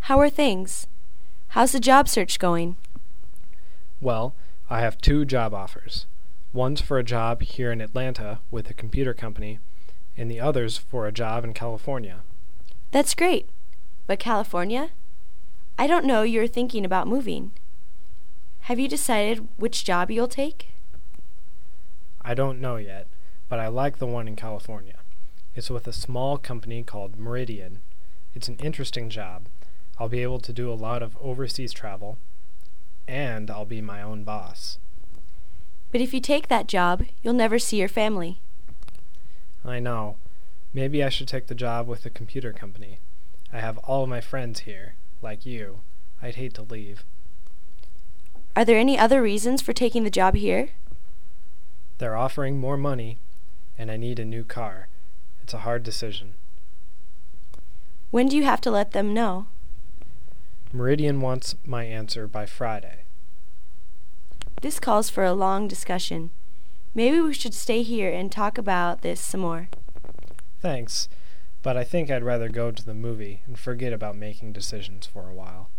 How are things? How's the job search going? Well, I have 2 job offers. One's for a job here in Atlanta with a computer company, and the other's for a job in California. That's great. But California? I don't know you're thinking about moving. Have you decided which job you'll take? I don't know yet, but I like the one in California. It's with a small company called Meridian. It's an interesting job. I'll be able to do a lot of overseas travel, and I'll be my own boss. But if you take that job, you'll never see your family. I know. Maybe I should take the job with the computer company. I have all of my friends here, like you. I'd hate to leave. Are there any other reasons for taking the job here? They're offering more money, and I need a new car. It's a hard decision. When do you have to let them know? Meridian wants my answer by Friday. This calls for a long discussion. Maybe we should stay here and talk about this some more. Thanks, but I think I'd rather go to the movie and forget about making decisions for a while.